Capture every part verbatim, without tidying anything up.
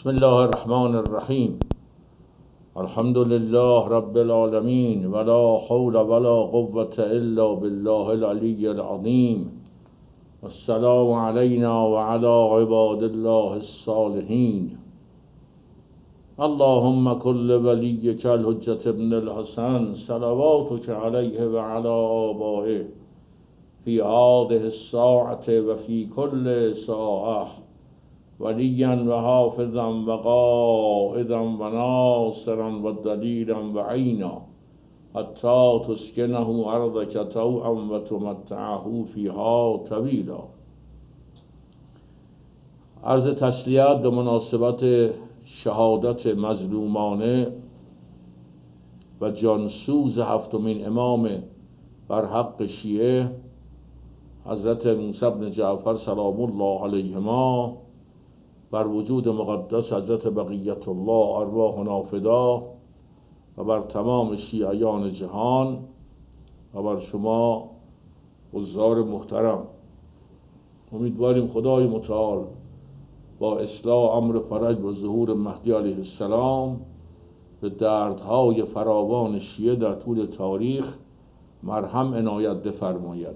بسم الله الرحمن الرحیم. الحمد لله رب العالمین ولا حول ولا قوة الا بالله العلی العظیم. السلام علینا وعلى عباد الله الصالحین. اللهم كل وليك الحجة ابن الحسن صلواتك عليه وعلى آبائه في هذه الساعة وفي كل ساعة وليا وحافظا وقائدا وناصرا ودليلا وعينا حتى تسكنه أرضك طوعا وتمتعه فيها طويلا. عرض تسلیت به مناسبت شهادت مظلومانه و جانسوز هفتمین امام بر حق شیعه حضرت موسی بن جعفر سلام الله علیهما، بر وجود مقدس حضرت بقیت الله ارواحنا فدا، و بر تمام شیعیان جهان و بر شما حضار محترم. امیدواریم خدای متعال با اصلاح امر فرج و ظهور مهدی علیه السلام به دردهای فراوان شیعه در طول تاریخ مرهم عنایت بفرماید.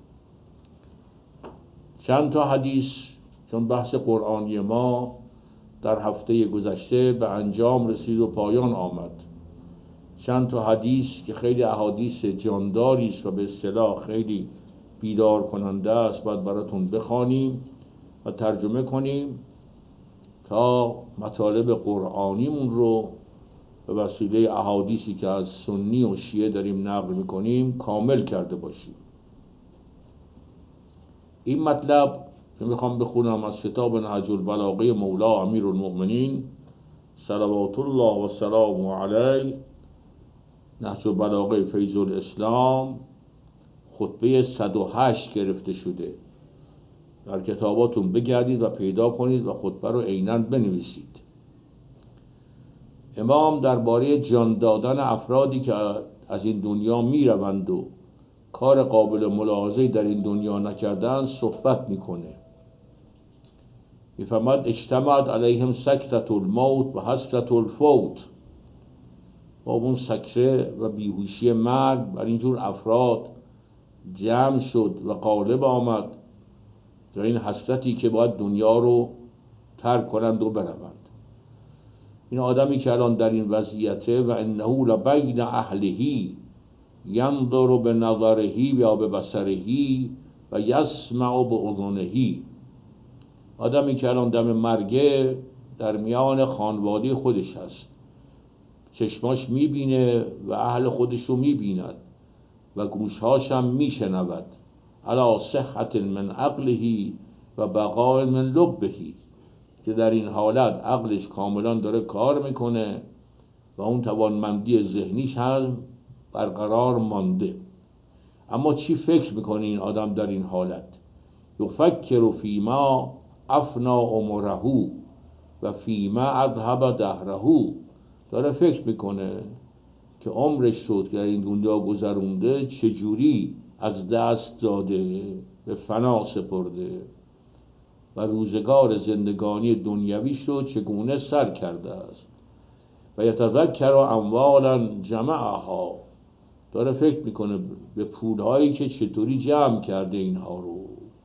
چند تا حدیث، چون بحث قرآنی ما در هفته گذشته به انجام رسید و پایان آمد، چند تا حدیث که خیلی احادیث جانداری است و به اصطلاح خیلی بیدار کننده است باید براتون بخوانیم و ترجمه کنیم تا مطالب قرآنیمون رو به وسیله احادیثی که از سنی و شیعه داریم نقل میکنیم کامل کرده باشیم. این مطلب که میخوام بخونم از کتاب نهج البلاغه مولا امیرالمؤمنین صلوات الله و سلام علیه، نهج البلاغه فیض الاسلام، خطبه صد و هشت گرفته شده. در کتاباتون بگردید و پیدا کنید و خطبه رو عیناً بنویسید. امام درباره جان دادن افرادی که از این دنیا میروند و کار قابل ملاحظه‌ای در این دنیا نکردن صحبت میکنه. میفرماد اجتمعت علیهم سکرة الموت و حسرة الفوت. با اون سکره و بیهوشی مرگ بر اینجور افراد جمع شد و غالب آمد در این حسرتی که باید دنیا رو ترک کنند و بروند. این آدمی که الان در این وضعیته و انه لبین اهله ینظر بنظره و ببصره و یسمع باذنه، آدمی که الان دم مرگه در میان خانواده خودش هست، چشماش میبینه و اهل خودش رو میبیند و گوشهاش هم میشنود. علی صحت من عقله و بقاء من لبه، که در این حالت عقلش کاملا داره کار میکنه و اون توانمندی ذهنیش هم برقرار مانده. اما چی فکر میکنه این آدم در این حالت؟ یفکر فیما افنا عمره و فیما اذهب دهره. داره فکر میکنه که عمرش شد که در این دنیا گذرونده چجوری از دست داده، به فنا سپرده و روزگار زندگانی دنیویش رو چگونه سر کرده است. و یتذکر اموالا جمعها، داره فکر میکنه به پولهایی که چطوری جمع کرده اینها رو،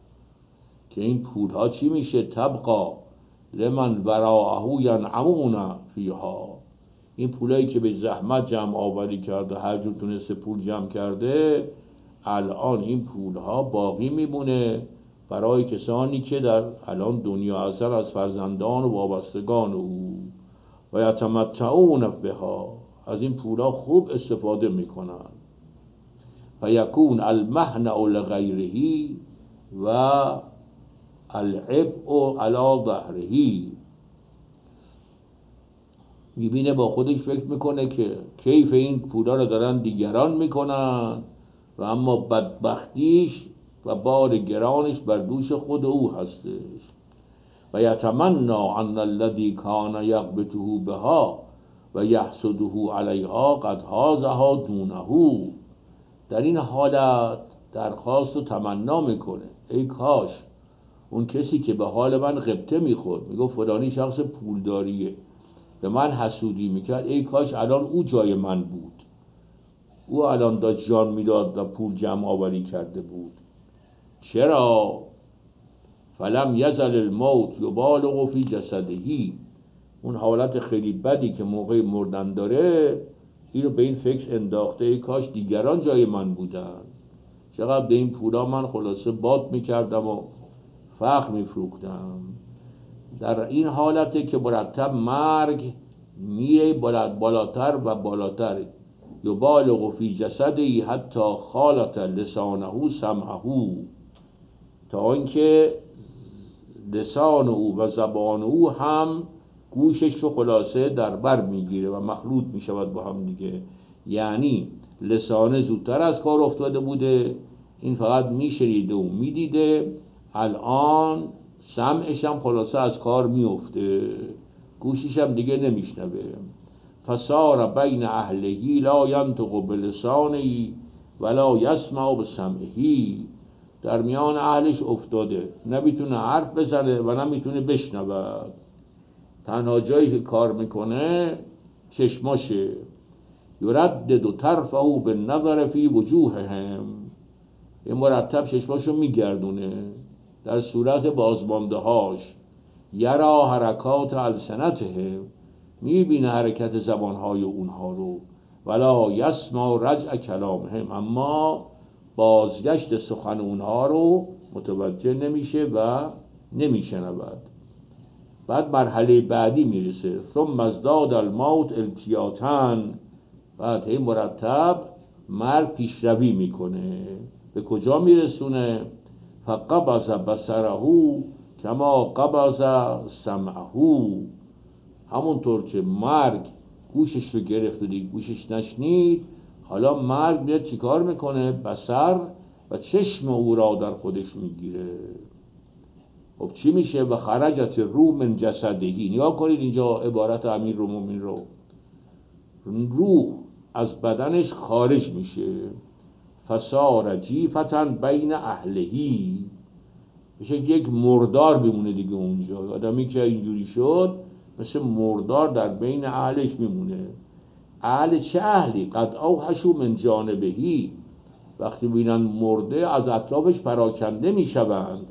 که این پولها چی میشه؟ تبقا لمن وراءه ینعمون فیها. این پولایی که به زحمت جمع آوری کرده، هر جور تونسته پول جمع کرده، الان این پولها باقی میمونه برای کسانی که در الان دنیا اثر از فرزندان و وابستگان او و یتمتعون بها، از این پولها خوب استفاده میکنن. و یکون المهنع لغیره و العبء علی ظهره. میبینه با خودش فکر میکنه که کیف این پولا رو دارن دیگران میکنن و اما بدبختیش و بار گرانش بر دوش خود او هستش. و یتمنى ان الذی کان یغبطه بها و یحسده علیها قد حازها دونه. در این حالت درخواست و تمنا میکنه ای کاش اون کسی که به حال من غبطه میخورد، میگفت فلانی شخص پولداریه، به من حسودی میکرد، ای کاش الان او جای من بود، او الان داشت جان میداد و پول جمع آوری کرده بود. چرا؟ فلم یزل الموت یبالغ فی جسدهی، اون حالت خیلی بدی که موقع مردن داره این رو به این فکر انداخته، ای کاش دیگران جای من بودن، چقدر به این پولا من خلاصه باد میکردم و فخر میفروختم. در این حالته که مرتب مرگ میره بالاتر و بالاتر، یبالغ فی جسدی حتی خالط لسانه سمعه، تا اینکه لسان او و زبان او هم گوشش رو خلاصه در بر میگیره و مخلوط میشود با هم دیگه. یعنی لسانه زودتر از کار افتاده بوده، این فقط میشنیده و میدیده، الان سمعش هم خلاصه از کار میفته، گوشش هم دیگه نمیشنوه. فصار بین اهلهی لا ینطق بلسانهی ولا یسمع بسمعهی، در میان اهلش افتاده، نمیتونه حرف بزنه و نمیتونه بشنود، تنها جایی که کار میکنه چشماشه. یردد طرفه بالنظر فی وجوههم، این مرتب چشماشو میگردونه در صورت بازمانده هاش. یرا حرکات السنتهم، میبینه حرکت زبانهای اونها رو. ولا یسمع رجع کلامهم، اما بازگشت سخن اونها رو متوجه نمیشه و نمیشنود. بعد مرحله بعدی میرسه، ثم ازداد الموت التیاتن، بعد هی مرتب مرگ پیشروی میکنه، به کجا میرسونه؟ فقبض بصره کما قبض سمعه، همونطور که مرگ گوشش رو گرفت و دیگه گوشش نشنید، حالا مرگ میاد چیکار میکنه؟ بصر و چشم او را در خودش میگیره. خب چی میشه؟ و خرجت روح من جسدهی، نگاه کنید اینجا عبارت امیرالمومنین رو، روح از بدنش خارج میشه. فصار جیفة بین اهلهی، میشه یک مردار بمونه دیگه اونجا، آدمی که اینجوری شد مثل مردار در بین اهلش میمونه. اهل چه اهلی؟ قد اوحشوا من جانبهی، وقتی بینن مرده از اطرافش پراکنده میشوند.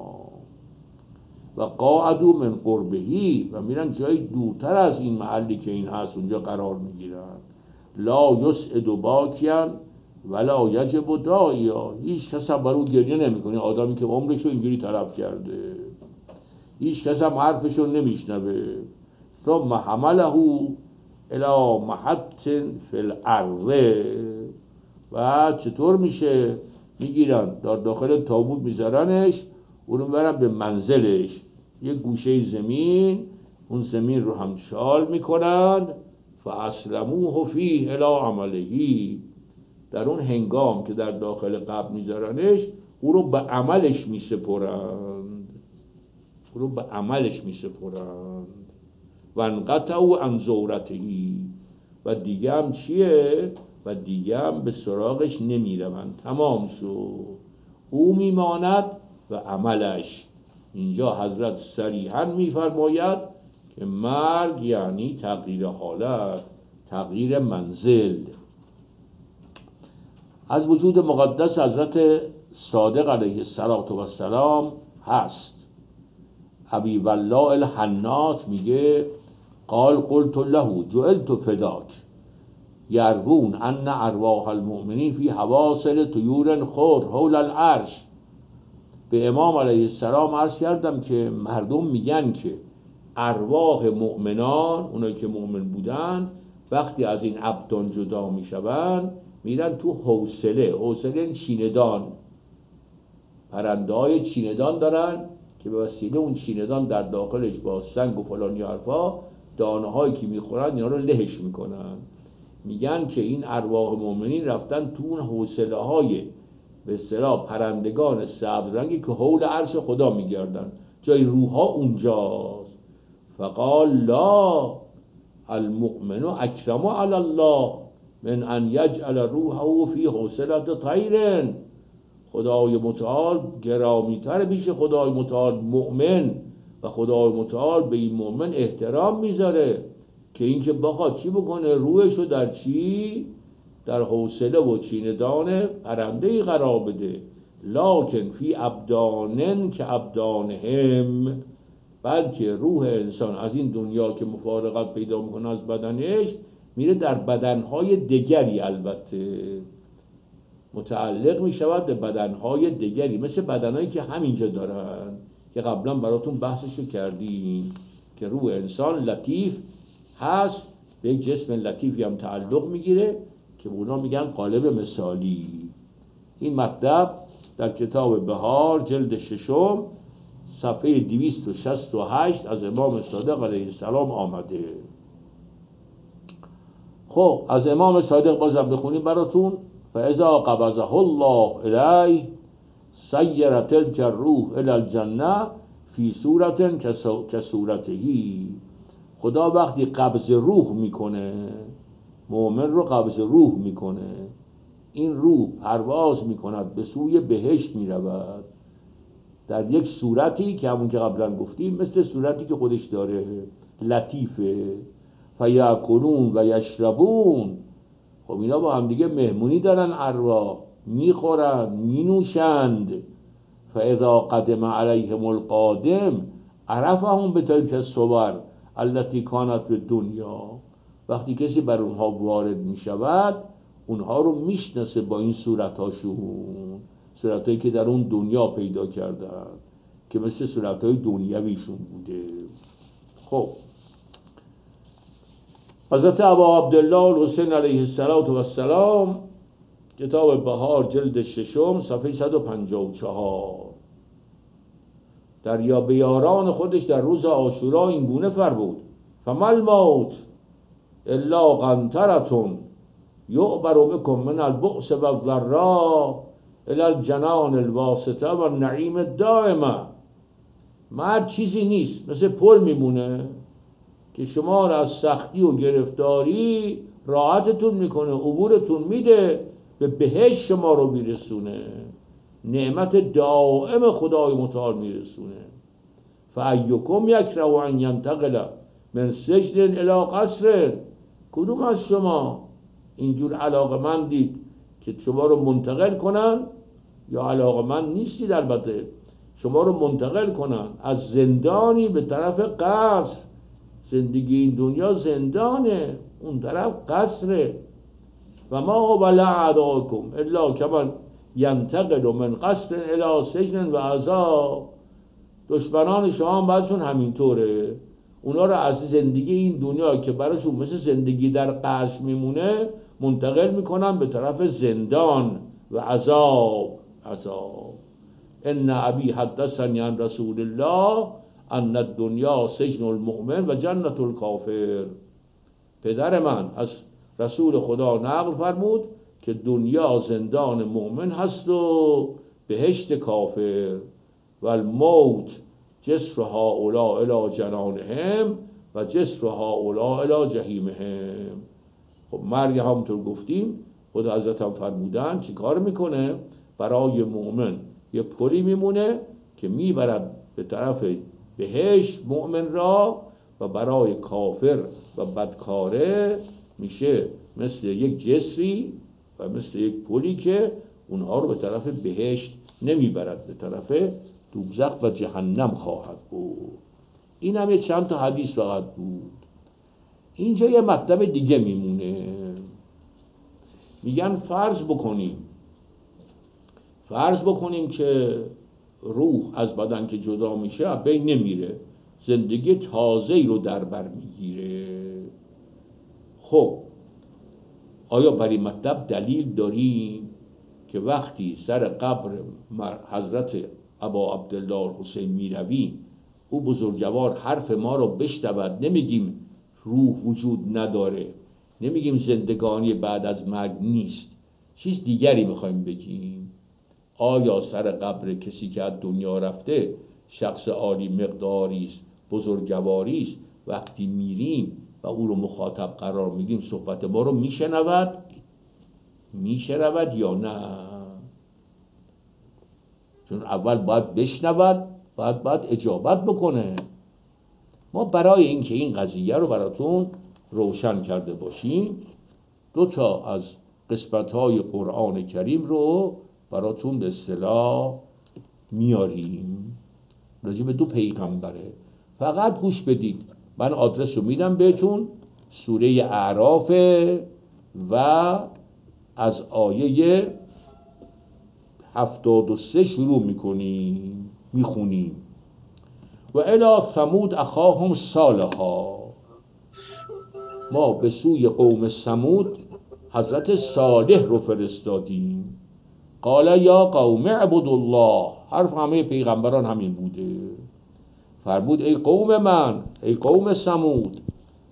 و قاعدوا من قربهی، و میرن جای دورتر از این محلی که این هست اونجا قرار میگیرن. لا یسعد باکیا ولا یجب داعیا، هیچ کس هم برای گریه نمیکنه، آدمی که عمرشو اینجوری تلف کرده، هیچ کس هم حرفشو نمیشنوه. ثم حمله الی محط فی الارض، و چطور میشه؟ میگیرن در داخل تابوت میذارنش، اونو برن به منزلش، یک گوشه زمین، اون زمین رو هم شال میکنن. فاسلموه فیه الی عملهی، در اون هنگام که در داخل قبر میذارنش، او رو به عملش میسپرند، او رو به عملش میسپرند. و انقطعوا عن زورتهی، و دیگه هم چیه؟ و دیگه هم به سراغش نمیروند، تمام شد، او میماند و عملش. اینجا حضرت صریحاً میفرماید که مرگ یعنی تغییر حالت، تغییر منزل. از وجود مقدس حضرت صادق علیه السلام هست. ابی والله الحناط میگه قال قلت له جعلت فداک یروون ان ارواح المؤمنین فی حواصل طیور خضر حول العرش. به امام علیه السلام عرض کردم که مردم میگن که ارواح مؤمنان، اونایی که مؤمن بودن، وقتی از این ابدان جدا میشوند میرن تو حوصله. حوصله چیندان، پرنده های چیندان دارن که به وسیله اون چیندان در داخلش با سنگ و فلانی حرفا دانه هایی که میخورن اینا رو لهش میکنن. میگن که این ارواح مؤمنین رفتن تو اون حوصله های به اصطلاح پرندگان سبز رنگی که حول عرش خدا میگردن، جای روح ها اونجاست. فقال لا المؤمن اکرم علی الله من ان یجعل روحه فی حوصله طیر. خدای متعال گرامی‌تر پیش خدای متعال مؤمن و خدای متعال به این مؤمن احترام میذاره که اینکه بخواد چی بکنه، روحشو در چی؟ در حوصله و چیندان پرنده‌ای قرار بده. لکن فی ابدانن که ابدانهم، بلکه روح انسان از این دنیا که مفارقت پیدا میکنه از بدنش، میره در بدنهای دیگری، البته متعلق میشود به بدنهای دیگری، مثل بدنهایی که همینجا دارن که قبلا براتون بحثشو کردیم که روح انسان لطیف هست، به یک جسم لطیفی هم تعلق میگیره که اونا میگن قالب مثالی. این مطلب در کتاب بهار جلد ششم صفحه دویست و شصت و هشت از امام صادق علیه السلام آمده. خب از امام صادق بازم بخونیم براتون. فاذا قبضه الله الیه سیر تلک الروح الی الجنه فی صورت کصورتهی. خدا وقتی قبض روح میکنه، مؤمن رو قبض روح میکنه، این روح پرواز میکند به سوی بهشت میرود در یک صورتی که همون که قبلا گفتیم مثل صورتی که خودش داره، لطیفه. فیاکلون و یشربون، خب اینا با هم دیگه مهمونی دارن، ارواح میخورن مینوشند. فاذا قدم علیهم القادم عرفهم بتلک الصور التي كانت في الدنيا. وقتی کسی بر اونها وارد میشود اونها رو میشناسه با این صورتاشون، صورتایی که در اون دنیا پیدا کردن که مثل صورتای دنیویشون بوده. خب حضرت ابا عبدالله الحسین علیه السلام کتاب بهار جلد ششم صفحه صد و پنجاه و چهار در یا بیاران خودش در روز عاشورا این گونه فرمود: فمل موت الا قنطرة یعبر بکم من البؤس و الضراء الی الجنان الواسطه و النعیم الدائمه. مرد چیزی نیست، مثل پل میمونه که شما را از سختی و گرفتاری راحتتون میکنه، عبورتون میده، به بهشت شما رو میرسونه، نعمت دائم خدای متعال میرسونه. فایکم یکره ان ینتقل من سجن الی قصر. کدوم از شما اینجور علاقمندید که شما رو منتقل کنن، یا علاقمند نیستید البته، شما رو منتقل کنن از زندانی به طرف قصر. زندگی این دنیا زندانه، اون طرف قصره. و ما بلع اعداءکم الا کما ینتقل من قصر الی سجن و عذاب. دشمنان شما هم بعضشون همینطوره، اونا رو از زندگی این دنیا که براشون مثل زندگی در قصر میمونه منتقل میکنن به طرف زندان و عذاب. عذاب. ان ابی حدثنی عن رسول الله ان الدنیا سجن المؤمن و جنت الکافر. پدر من از رسول خدا نقل فرمود که دنیا زندان مؤمن هست و بهشت کافر. و الموت جسر هؤلاء الی جنانهم و جسر هؤلاء الی جحیمهم. خب مرگ همونطور گفتیم خود حضرت هم فرمودن چی کار میکنه؟ برای مؤمن یه پلی میمونه که میبرد به طرف بهشت مؤمن را، و برای کافر و بدکاره میشه مثل یک جسری و مثل یک پلی که اونها رو به طرف بهشت نمیبرد، به طرف دوزخ و جهنم خواهد بود. این هم یه چند تا حدیث فقط بود. اینجا یه مطلب دیگه میمونه، میگن فرض بکنیم فرض بکنیم که روح از بدن که جدا میشه از بین نمیره، زندگی تازه‌ای رو در بر میگیره. خب آیا برای مطلب دلیل داریم که وقتی سر قبر حضرت ابا عبدالله حسین میرویم او بزرگوار حرف ما رو بشنود، نمیگیم روح وجود نداره، نمیگیم زندگانی بعد از مرگ نیست، چیز دیگری میخوایم بگیم؟ آیا سر قبر کسی که از دنیا رفته شخص عالی مقداری است، بزرگواری است، وقتی میریم و او رو مخاطب قرار میدیم صحبت ما رو میشنود؟ میشنود یا نه؟ چون اول باید بشنود، باید باید اجابت بکنه. ما برای اینکه این قضیه رو براتون روشن کرده باشیم دو تا از قسمت‌های قرآن کریم رو براتون به اصطلاح میاریم راجع به دو پیغمبره. فقط گوش بدید، من آدرس رو میدم بهتون، سوره اعراف و از آیه هفتاد و سه شروع میکنیم میخونیم. و الی ثمود اخاهم صالحا، ما به سوی قوم ثمود حضرت صالح رو فرستادیم. قال یا قوم اعبدوا الله، حرف همه پیغمبران همین بوده. فرمود ای قوم من، ای قوم ثمود،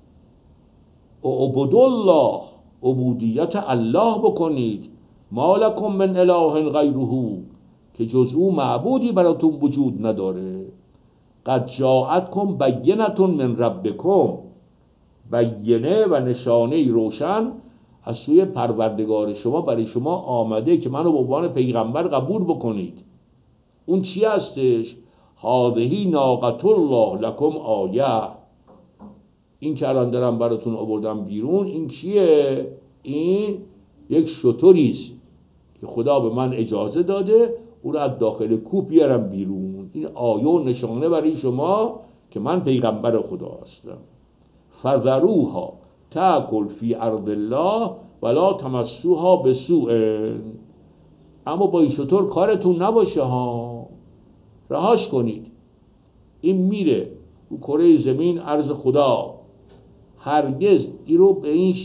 اعبدوا الله، عبودیت الله بکنید. ما لکم من اله غیره، که جز او معبودی براتون وجود نداره. قد جاءتکم بینة من ربکم، بینه و نشانه روشن از سوی پروردگار شما برای شما آمده که منو به عنوان پیغمبر قبول بکنید. اون چی هستش؟ هذه ناقة الله لکم آیه، این که الان دارم براتون آوردم بیرون، این چیه؟ این یک شتریست که خدا به من اجازه داده او رو از داخل کوه بیارم بیرون. این آیه و نشانه برای شما که من پیغمبر خدا هستم. فذروها تأکل فی ارض الله ولا تمسوها بسوء، اما با این شتر کارتون نباشه ها، رهاش کنید. این میره رو کره زمین، ارض خدا، هرگز این رو به این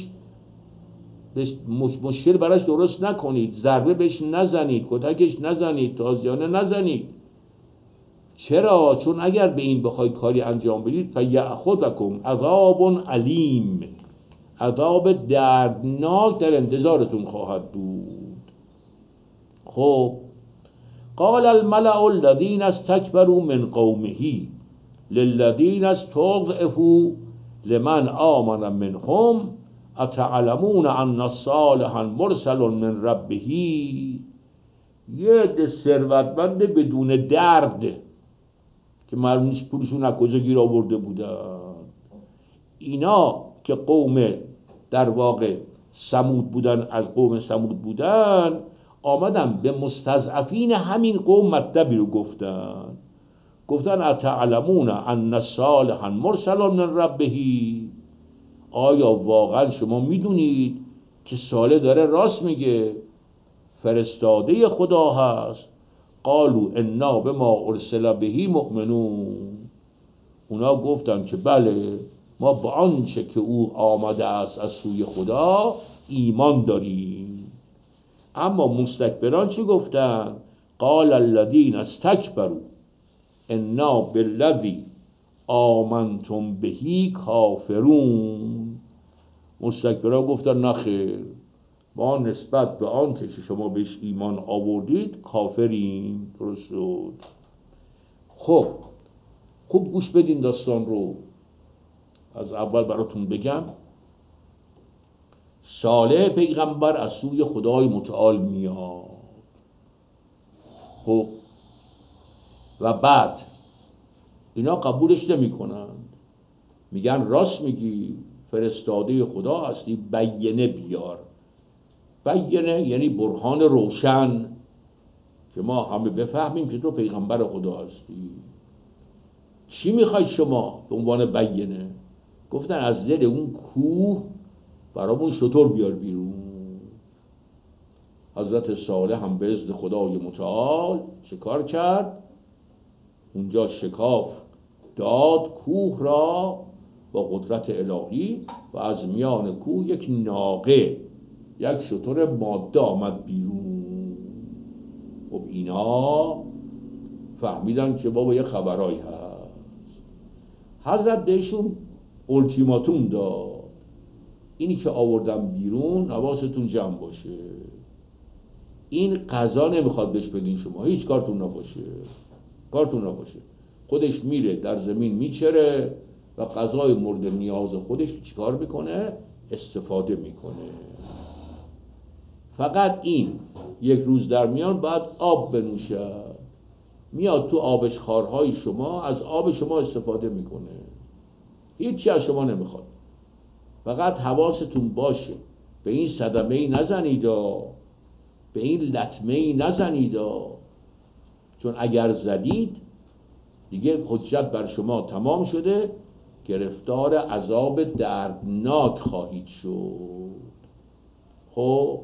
مشکل براش درست نکنید، ضربه بهش نزنید، کتکش نزنید، تازیانه نزنید. چرا؟ چون اگر به این بخواید کاری انجام بدید فیأخذکم عذاب علیم، عذاب دردناک در انتظارتون خواهد بود. خب قال الملأ الذین استکبروا من قومه للذین استضعفوا لمن آمن منهم اتعلمون ان صالحا مرسل من ربه. یه ده ثروتمند بدون درد که معلوم نیست پولشون از کجا گیر آورده بودن، اینا که قوم در واقع ثمود بودن، از قوم ثمود بودن، آمدن به مستضعفین همین قوم مطلبی رو گفتن. گفتن اتعلمون ان صالحا مرسل من ربه، آیا واقعا شما میدونید که صالح داره راست میگه، فرستاده خدا هست؟ قالوا انا بما ارسل به مؤمنون، اونا گفتن که بله، ما با آنچه که او آمده است از سوی خدا ایمان داریم. اما مستکبران چی گفتن؟ قال الذین استکبروا انا بالذی آمنتم بهی کافرون. مستکبران گفتن نخیر، ما نسبت به آنچه که شما بهش ایمان آوردید کافریم. درست شد. خب خوب گوش بدین داستان رو، از اول براتون بگم. صالح پیغمبر از سوی خدای متعال میاد، خب و بعد اینا قبولش نمی کنند، میگن راست میگی، فرستاده خدا هستی، بینه بیار. بینه یعنی برهان روشن که ما همه بفهمیم که تو پیغمبر خدا هستی. چی میخواید شما به عنوان بینه؟ گفتن از دل اون کوه برامون شتر بیار بیرون. حضرت صالح هم به اذن خدای متعال چه کار کرد؟ اونجا شکاف داد کوه را با قدرت الهی و از میان کوه یک ناقه، یک شتر ماده آمد بیرون. خب اینا فهمیدن که بابا یه خبرایی هست. حضرت بهشون التیماتوم داد، اینی که آوردم بیرون حواستون جمع باشه، این قضا نمیخواد بهش بدین شما، هیچ کارتون نباشه، کارتون نباشه. خودش میره در زمین میچره و غذای مورد نیاز خودش چیکار میکنه؟ استفاده میکنه. فقط این یک روز در میان باید آب بنوشد. میاد تو آبشخوارهای شما، از آب شما استفاده میکنه، هیچی از شما نمیخواد. فقط حواستون باشه به این صدمه ای نزنید، به این لطمه ای نزنید، چون اگر زدید دیگه حجت بر شما تمام شده، گرفتار عذاب دردناک خواهید شد. خب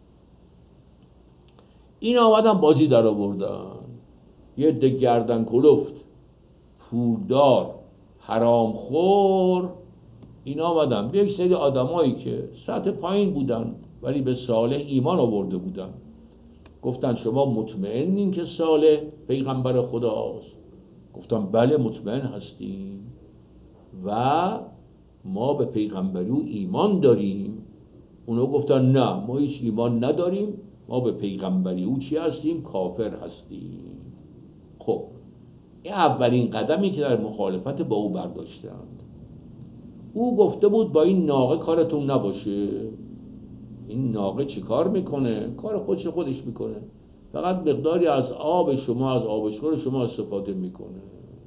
این آمدن بازی در آوردن، یه عده گردن کلفت، پولدار، حرام خور، این آمدن به یک سری آدمایی که سطح پایین بودن ولی به صالح ایمان آورده بودن، گفتن شما مطمئنین که صالح پیغمبر خداست؟ گفتن بله مطمئن هستیم و ما به پیغمبری او ایمان داریم. اونا گفتن نه ما هیچ ایمان نداریم، ما به پیغمبری او چی هستیم؟ کافر هستیم. خب این اولین قدمی که در مخالفت با او برداشتند. او گفته بود با این ناقه کارتون نباشه. این ناقه چی کار میکنه؟ کار خودش خودش میکنه، فقط مقداری از آب شما، از آبشخور شما استفاده میکنه.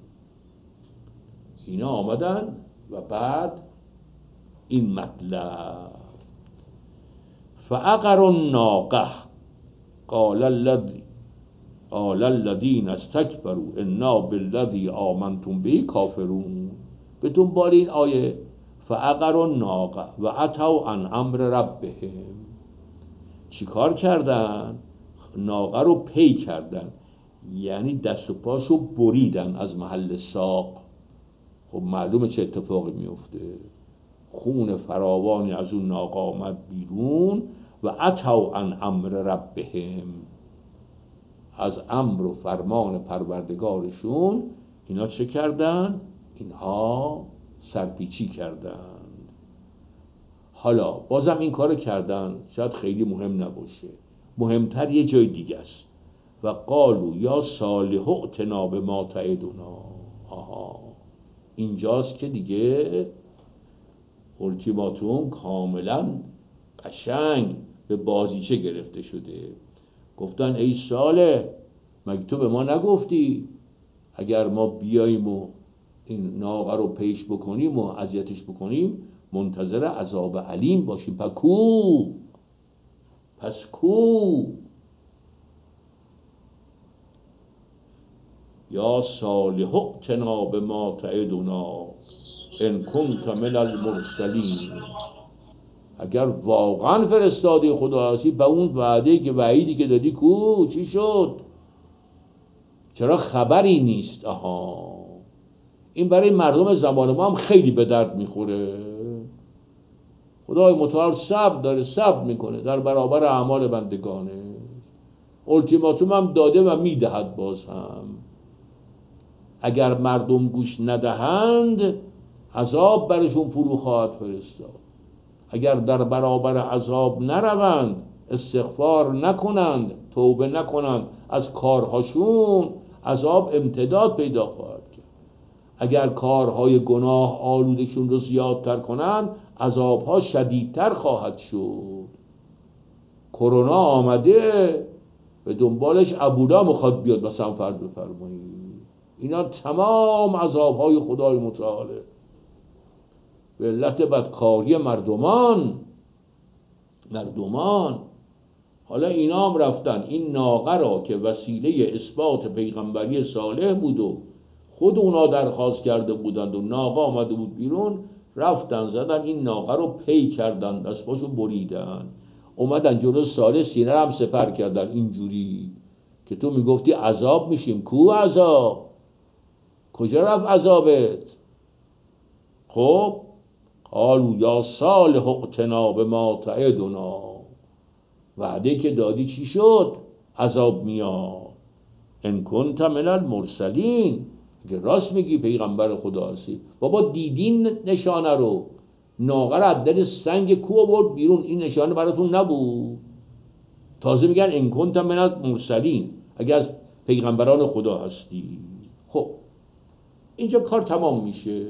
اینا آمدن و بعد این مطلب فعقروا الناقه قال الذی قال الذین استکبروا انا بالذی آمنتم به کافرون. به دنبال این آیه فعقروا الناقه و اتوا عن امر ربهم، چی کار کردن؟ ناقه رو پی کردن، یعنی دست و پاشو بریدن از محل ساق. خب معلومه چه اتفاقی میفته، خون فراوانی از اون ناقه آمد بیرون. و اتوا عن امر ربهم، از امر و فرمان پروردگارشون اینا چه کردن؟ اینها سرپیچی کردن. حالا بازم این کار کردن شاید خیلی مهم نباشه، مهمتر یه جای دیگه است. و قالوا یا صالح ائتنا بما تعدنا. آها اینجاست که دیگه التیماتوم کاملا قشنگ به بازیچه گرفته شده. گفتن ای صالح مگه تو به ما نگفتی اگر ما بیاییم و این ناقه رو پیش بکنیم و اذیتش بکنیم منتظر عذاب علیم باشیم؟ پس کو پس کو یا صالح ائتنا بما تعدنا ان کنت من المرسلین. اگر واقعا فرستاده خدا هستی به اون وعده که وعیدی که دادی کو؟ چی شد؟ چرا خبری نیست؟ آها این برای مردم زمان ما هم خیلی به درد میخوره. خدای متعال صبر داره، صبر میکنه در برابر اعمال بندگانه. التیماتوم هم داده و میدهد باز هم. اگر مردم گوش ندهند عذاب برشون فرو خواهد فرستاد. اگر در برابر عذاب نروند، استغفار نکنند، توبه نکنند از کارهاشون، عذاب امتداد پیدا خواهد کرد. اگر کارهای گناه آلودشون رو زیادتر کنند، عذابها شدیدتر خواهد شد. کرونا آمده به دنبالش ابولا میخواد بیاد مثلا فرض بفرمایید. اینا تمام عذابهای خدای متعاله به علت بدکاری مردمان مردمان حالا اینا هم رفتن این ناقه را که وسیله اثبات پیغمبری صالح بود و خود اونا درخواست کرده بودند و ناقه آمده بود بیرون، رفتن زدن این ناقه رو پی کردن، دستپاشو بریدن، اومدن جلو صالح سینه هم سپر کردن اینجوری که تو میگفتی عذاب میشیم. کو عذاب؟ کجا رفت عذابت؟ خب قالوا یا صالح ائتنا بما تعدنا، وعده که دادی چی شد؟ عذاب میاد. ان کنت من المرسلین، اگه راست میگی پیغمبر خدا هستی. بابا دیدین نشانه رو، ناقه رو از دل سنگ کوه آورد بیرون، این نشانه براتون نبود؟ تازه میگن ان کنت من المرسلین، اگه از پیغمبران خدا هستی. خب اینجا کار تمام میشه،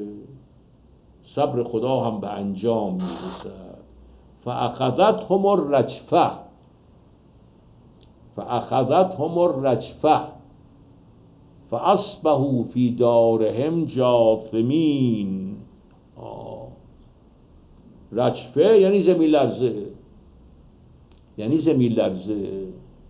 صبر خدا هم به انجام میرسد. فاخذتهم الرجفه فاخذتهم الرجفه فاصبحوا فی دارهم جاثمین. رجفه یعنی زمین لرزه، یعنی زمین لرزه.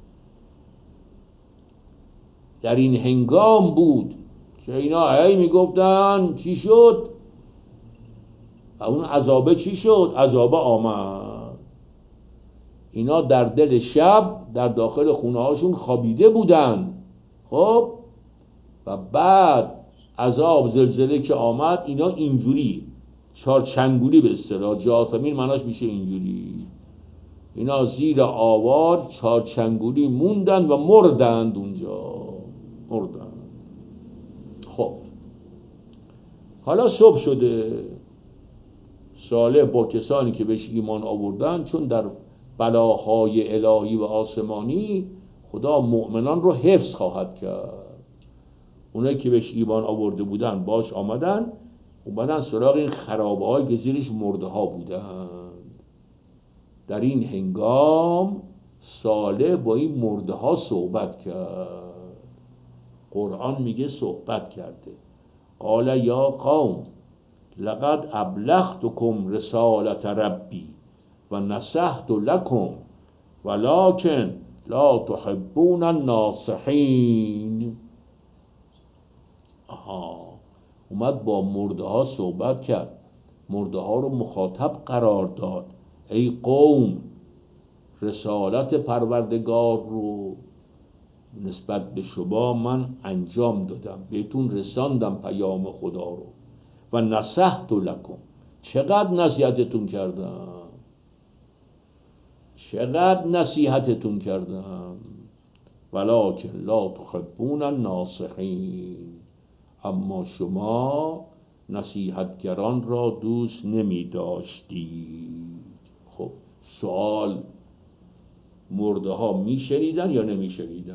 در این هنگام بود که اینا هی میگفتن چی شد؟ اون عذابه چی شد؟ عذابه آمد. اینا در دل شب در داخل خونه هاشون خوابیده بودن. خب و بعد عذاب زلزله که آمد، اینا اینجوری چارچنگولی به اصطلاح، جاثمین معناش میشه اینجوری، اینا زیر آوار چارچنگولی موندن و مردند اونجا، مردند. خب حالا صبح شده. صالح با کسانی که بهش ایمان آوردن، چون در بلاهای الهی و آسمانی خدا مؤمنان رو حفظ خواهد کرد، اونایی که بهش ایمان آورده بودن باش آمدن، اومدن سراغ این خرابه های که زیرش مرده ها بودن. در این هنگام صالح با این مرده ها صحبت کرد. قرآن میگه صحبت کرده. قال یا قوم لقد ابلغتکم رسالت ربی و نصحت لکم ولکن لا تحبون الناصحین. آها، اومد با مرده ها صحبت کرد، مرده ها رو مخاطب قرار داد. ای قوم، رسالت پروردگار رو نسبت به شما من انجام دادم، بهتون رساندم پیام خدا رو. و نصحت لکم، چقدر نصیحتتون کردم، چقدر نصیحتتون کردم. ولکن لا تحبون الناصحین، اما شما نصیحتگران را دوست نمی داشتید. خب سوال، مرده ها می شنیدن یا نمی شنیدن؟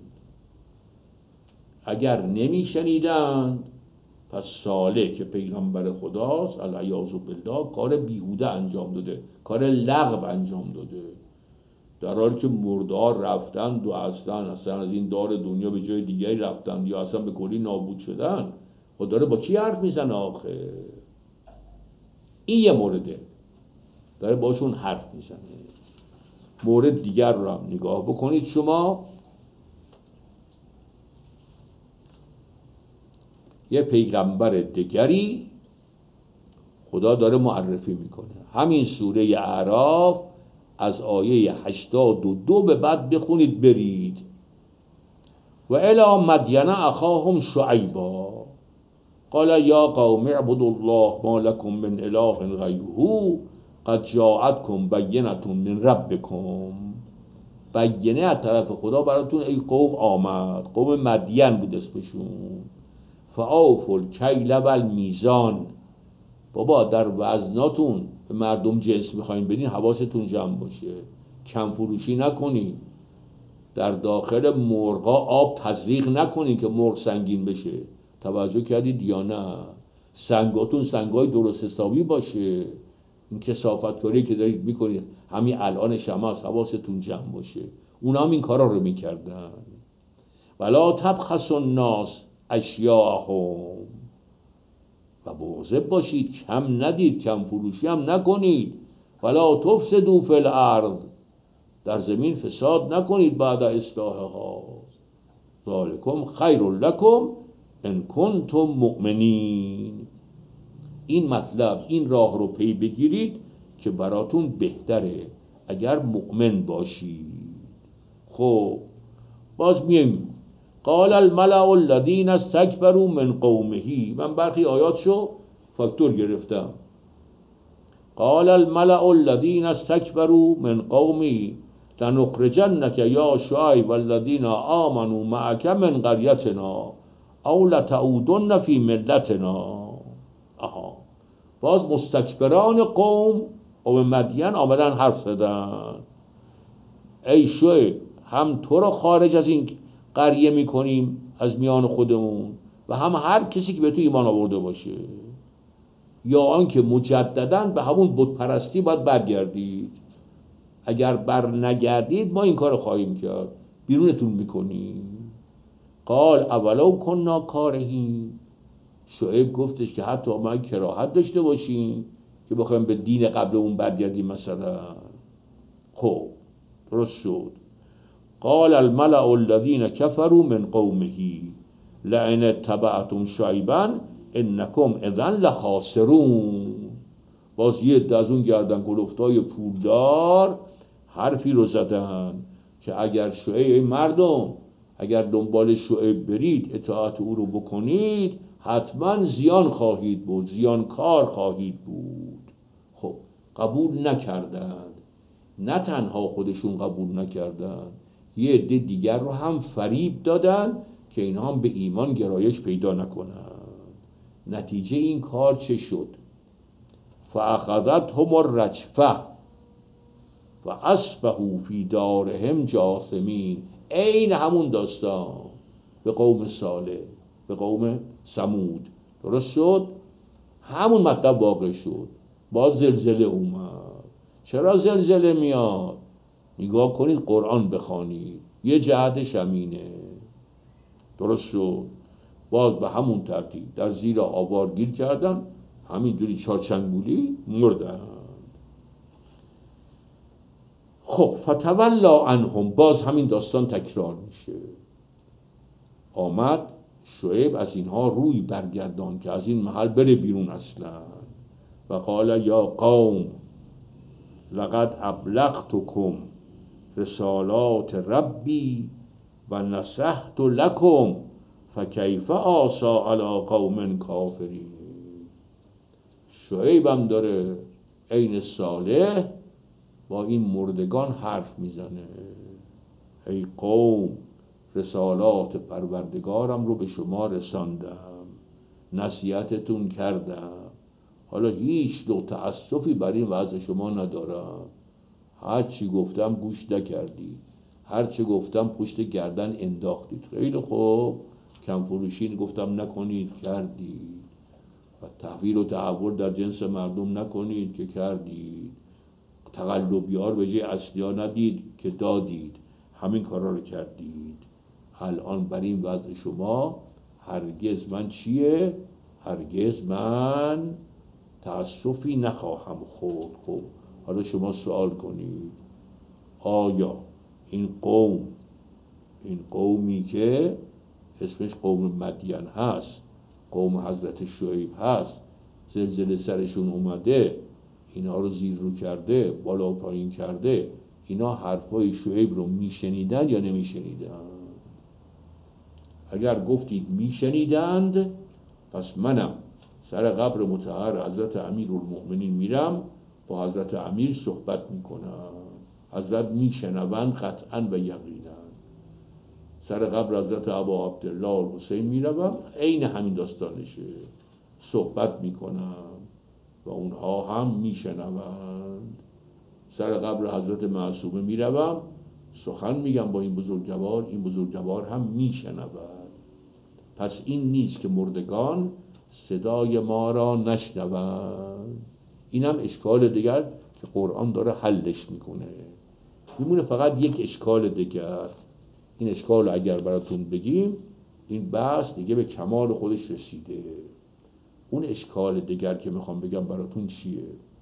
اگر نمی شنیدن، پس صالح که پیغمبر خداست العیاذ بالله کار بیهوده انجام داده، کار لغو انجام داده، در حالی که مرده ها رفتند و اصلا اصلا از این دار دنیا به جای دیگری رفتند یا اصلا به کلی نابود شدن. خود داره با کی حرف میزنه آخه؟ این یه مورده، داره باشون حرف میزنه. مورد دیگر رو هم نگاه بکنید شما. یه پیغمبر دیگری خدا داره معرفی میکنه. همین سوره اعراف از آیه هشتاد و دو به بعد بخونید برید. و الی مدین اخاهم شعیبا قال یا قوم اعبدوا الله ما لكم من اله غیره قد جاءتكم بینة من ربکم. بینه از طرف خدا براتون ای قوم آمد. قوم مدین بود اسمشون. فاوفوا الکیل والمیزان، بابا در وزناتون به مردم جنس میخواین بدین حواستون جمع باشه، کم فروشی نکنین، در داخل مرغا آب تزریق نکنین که مرغ سنگین بشه. توجه کردید یا نه؟ سنگاتون سنگای درست حسابی باشه. این کثافت کاری که دارید میکنید همین الان شما حواستون جمع باشه. اونا هم این کارا رو میکردن. ولا تبخسوا الناس اشیاءهم، و مواظب باشید کم ندید، کم فروشی هم نکنید. ولا تفسدوا فی الارض، در زمین فساد نکنید بعد اصلاحها. ذالکم خیر لکم ان کنتم مؤمنین. این مطلب، این راه رو پی بگیرید که براتون بهتره اگر مؤمن باشید. خب باز میایم قال الملأ الذين استكبروا من قومه. من برخی آیاتشو فاکتور گرفتم. قال الملأ الذين استكبروا من قومه لنخرجنك یا شعیب والذین آمنوا معك من قریتنا او لتعودن فی ملتنا. آها، باز مستکبران قوم قوم مدین آمدن حرف زدن. ای شعیب، هم تو رو خارج از این قریه میکنیم از میان خودمون و هم هر کسی که به تو ایمان آورده باشه، یا آنکه مجدداً به همون بت پرستی باید برگردید. اگر بر نگردید ما این کار خواهیم کرد، بیرونتون میکنیم. قال اولو کنا کارهین، شعیب گفتش که حتی ما کراهت داشته باشیم که بخوایم به دین قبل اون برگردیم مثلا. خب درست شد. قال الملأ الذين كفروا من قومه لئن اتبعتم شعیبا انکم اذا لخاسرون. باز یه عده از اون گردن کلفتای پولدار حرفی رو زدن که اگر شعیب، مردم اگر دنبال شعیب برید، اطاعت او رو بکنید، حتما زیان خواهید بود، زیان کار خواهید بود. خب قبول نکردند. نه تنها خودشون قبول نکردند، یه عده دیگر رو هم فریب دادن که اینها هم به ایمان گرایش پیدا نکنند. نتیجه این کار چه شد؟ فاخذتهم الرجفه فاصبحوا فی دارهم جاثمین. عین همون داستان به قوم صالح، به قوم ثمود. درست شد؟ همون مطلب واقع شد. باز زلزله اومد. چرا زلزله میاد؟ نگاه کنید، قرآن بخوانید، یه جهتش همینه. درست شد؟ باز به همون ترتیب در زیر آوار گیر کردن، همینجوری چارچنگولی مردن. خب فتولا عنهم، باز همین داستان تکرار میشه. آمد شعیب از اینها روی برگردان که از این محل بره بیرون اصلا. و قال یا قوم لقد ابلغتکم رسالات ربی و نصحت لکم فکیف آسی علی قوم کافرین. شعیب هم داره عین صالح با این مردگان حرف میزنه. ای قوم، رسالات پروردگارم رو به شما رساندم، نصیحتتون کردم، حالا هیچ نوع تأسفی بر این وضع شما ندارم. هر چی گفتم گوش نکردید، هر چی گفتم پشت گردن انداختید. خیلی خوب، کم فروشین گفتم نکنید، کردید. و تحویل و تحول در جنس مردم نکنید، که کردید. تقلبیار به جای اصلیا ندید که دادید. همین کارا رو کردید. الان بر این وضع شما هرگز من چیه؟ هرگز من تأسفی نخواهم خورد. خب حالا شما سوال کنید، آیا این قوم، این قومی که اسمش قوم مدین هست، قوم حضرت شعیب هست، زلزله سرشون اومده، اینا رو زیر رو کرده، بالا و پایین کرده، اینا حرفای شعیب رو میشنیدن یا نمیشنیدن؟ اگر گفتید میشنیدند، پس منم سر قبر مطهر حضرت امیرالمؤمنین میرم، با حضرت امیر صحبت میکنم. حضرت میشنوند قطعا و یقینا. سر قبر حضرت ابا عبدالله حسین میروم، عین همین داستانشه، صحبت میکنم و اونها هم میشنوند. سر قبر حضرت معصومه میروم، سخن میگم با این بزرگوار، این بزرگوار هم میشنود. پس این نیست که مردگان صدای ما را نشنوند. این هم اشکال دیگر که قرآن داره حلش میکنه. میمونه فقط یک اشکال دیگر. این اشکال اگر براتون بگیم، این بحث دیگه به کمال خودش رسیده. اون اشکال دیگر که میخوام بگم براتون چیه؟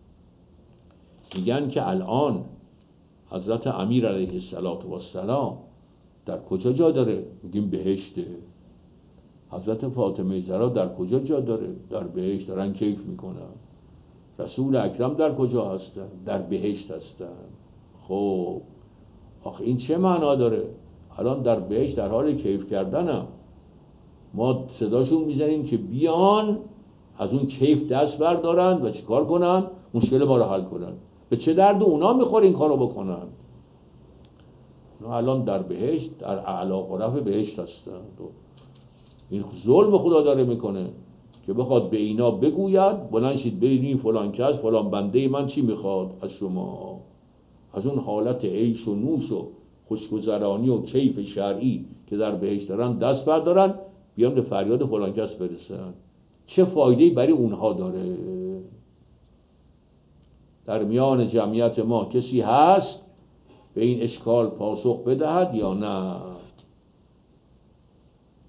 میگن که الان حضرت امیر علیه السلام در کجا جا داره؟ میگیم بهشته. حضرت فاطمه زهرا در کجا جا داره؟ در بهشت، دارن کیف میکنن. رسول اکرم در کجا هستن؟ در بهشت هستن. خب آخه این چه معنا داره؟ الان در بهشت در حال کیف کردنم، ما صداشون میزنیم که بیان از اون کیف دست بردارن و چیکار کنن؟ مشکل ما رو حل کنن. به چه درد اونا میخوره این کارو بکنن؟ اونا الان در بهشت، در اعلی غرف بهشت هستن. این ظلم خدا داره میکنه که بخواد به اینا بگوید بلند شید برید این فلان کس، فلان بنده من چی میخواد از شما؟ از اون حالت عیش و نوش و خوشگذرانی و کیف شرعی که در بهشت دارن دست بردارن، بیان به فریاد فلان کس برسن. چه فایده‌ای برای اونها داره؟ در میان جمعیت ما کسی هست به این اشکال پاسخ بدهد یا نه؟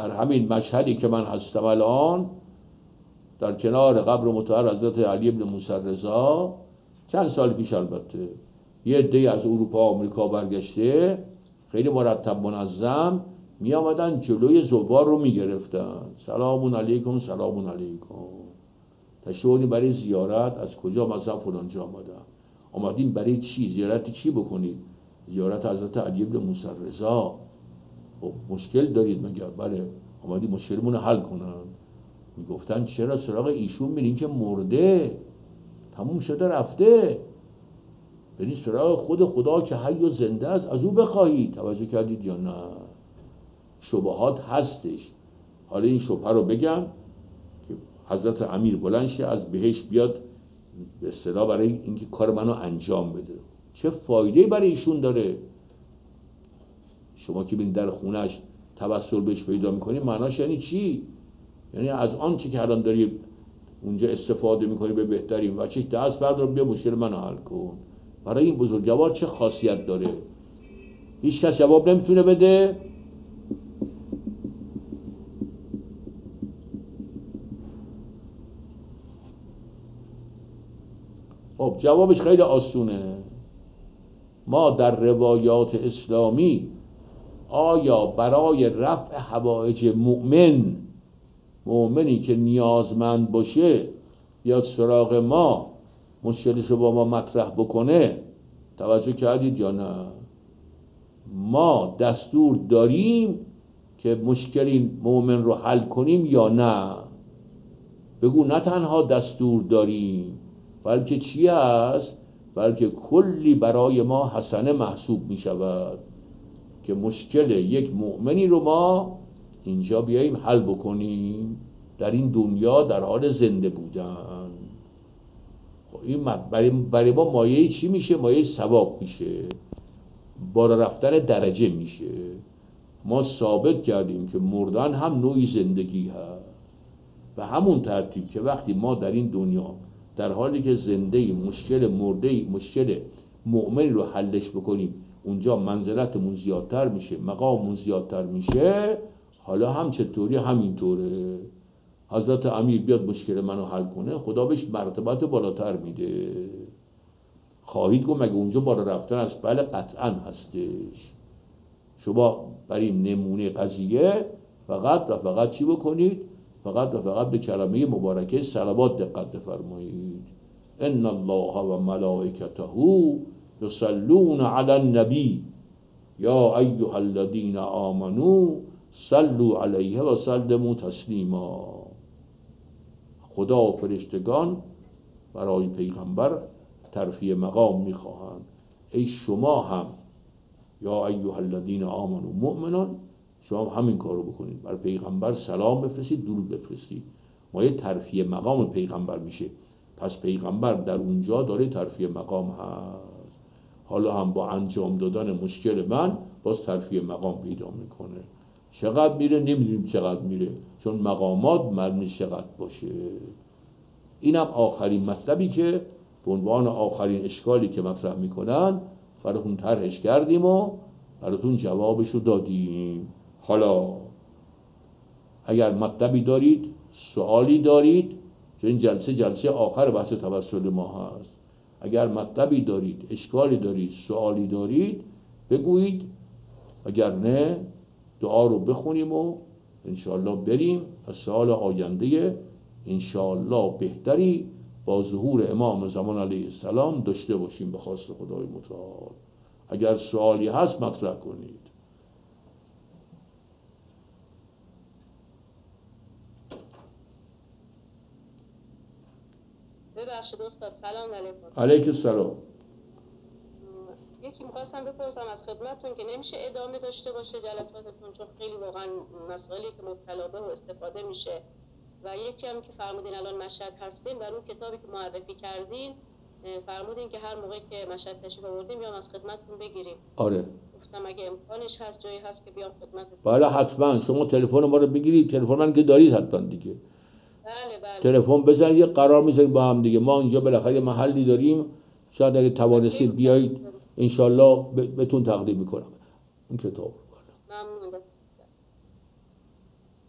در همین مشهدی که من هستم الان، در کنار قبر مطهر حضرت علی بن موسی رضا، چند سال پیش البته، یه عده‌ای از اروپا و آمریکا برگشته، خیلی مرتب منظم می آمدن جلوی زوار رو می گرفتن. سلام علیکم، سلام علیکم، تشریف برای زیارت، از کجا؟ مثلا فلان جا آمدم. آمدین برای چی؟ زیارت چی بکنید؟ زیارت حضرت علی بن موسی رضا. خب مشکل دارید؟ مگر بله. آمدی مشکلمون رو حل کنن. میگفتن چرا سراغ ایشون میرین که مرده، تموم شده رفته، برین سراغ خود خدا که حی و زنده است، از او بخواهید. توجه کردید یا نه؟ شبهات هستش. حالا این شبهه رو بگم که حضرت امیر بلند شه، از بهشت بیاد به اصطلاح برای اینکه کار منو انجام بده. چه فایده برای ایشون داره؟ شما که بین در خونش توسل بهش پیدا میکنی، معناش یعنی چی؟ یعنی از آن چی که الان داری اونجا استفاده میکنی به بهترین و چه دست بردار بیا مشکل منو حل کن. برای این بزرگوار چه خاصیت داره؟ هیچ کس جواب نمیتونه بده. خب جوابش خیلی آسونه. ما در روایات اسلامی آیا برای رفع حوائج مؤمن، مؤمنی که نیازمند باشه یا سراغ ما مشکلش رو با ما مطرح بکنه، توجه کردید یا نه؟ ما دستور داریم که مشکل مؤمن رو حل کنیم یا نه؟ بگو نه تنها دستور داریم، بلکه چی هست؟ بلکه کلی برای ما حسنه محسوب می شود که مشکل یک مؤمنی رو ما اینجا بیاییم حل بکنیم در این دنیا در حال زنده بودن. خب این برای, برای ما مایه چی میشه؟ مایه ثواب میشه، بالا رفتن درجه میشه. ما ثابت کردیم که مردن هم نوعی زندگی هست. و همون ترتیب که وقتی ما در این دنیا در حالی که زنده مشکل مرده مشکل مؤمن رو حلش بکنیم، اونجا منزلتمون زیادتر میشه، مقاممون زیادتر میشه. حالا هم چطوری؟ همینطوره. حضرت امیر بیاد مشکل منو حل کنه، خدا بهش مرتبت بالاتر میده. خواهید گفت مگه اونجا بالا رفتن است؟ بله قطعا هستش. شما برای نمونه قضیه فقط و فقط چی بکنید؟ فقط و فقط به کلمه مبارکه صلوات دقت بفرمایید. ان الله و ملائکته یصلون علی النبی یا ایها الذین آمنوا صلوا علیه و سلموا تسلیما. خدا و فرشتگان برای پیغمبر ترفیع مقام میخواهند. ای شما هم یا ایها الذین آمنوا مؤمنان، شما همین کارو بکنید، بر پیغمبر سلام بفرستید، درود بفرستید. ما یه ترفیع مقام پیغمبر میشه. پس پیغمبر در اونجا داره ترفیع مقام هست. حالا هم با انجام دادن مشکل من باز ترفیع مقام پیدا میکنه. چقدر میره نمیدونیم چقدر میره، چون مقامات معلوم چقدر باشه. اینم آخرین مطلبی که به عنوان آخرین اشکالی که مطرح میکنن براتون طرحش کردیم و براتون جوابشو دادیم. حالا اگر مطلبی دارید، سوالی دارید، چون این جلسه جلسه آخر بحث توسل ما هست، اگر مطلبی دارید، اشکالی دارید، سوالی دارید بگویید. اگر نه دعا رو بخونیم و انشاءالله بریم و سال آینده انشاءالله بهتری با ظهور امام زمان علیه السلام داشته باشیم به خواست خدای متعال. اگر سوالی هست مطرح کنید. ببخشید استاد، سلام علیکم. علیک السلام. یکی می‌خواستم بپرسم از خدمتتون که نمیشه ادامه داشته باشه جلساتتون، چون خیلی واقعا مسائلی که مبتلا به و استفاده میشه. و یکی هم که فرمودین الان مشهد هستین و اون کتابی که معرفی کردین فرمودین که هر موقع که مشهد تشریف آوردیم بیام از خدمتتون بگیریم. آره. گفتم اگه امکانش هست، جایی هست که بیام خدمتتون. بله حتما. شما تلفن ما رو بگیرید، تلفن من که دارید حتما دیگه. بله بله. تلفن بزنید، یه قرار میذاریم با هم دیگه. ما اینجا بالاخره محلی داریم، شاید اگه توانستید بیایید انشالله بهتون تقدیم میکنم این کتاب. ممنون.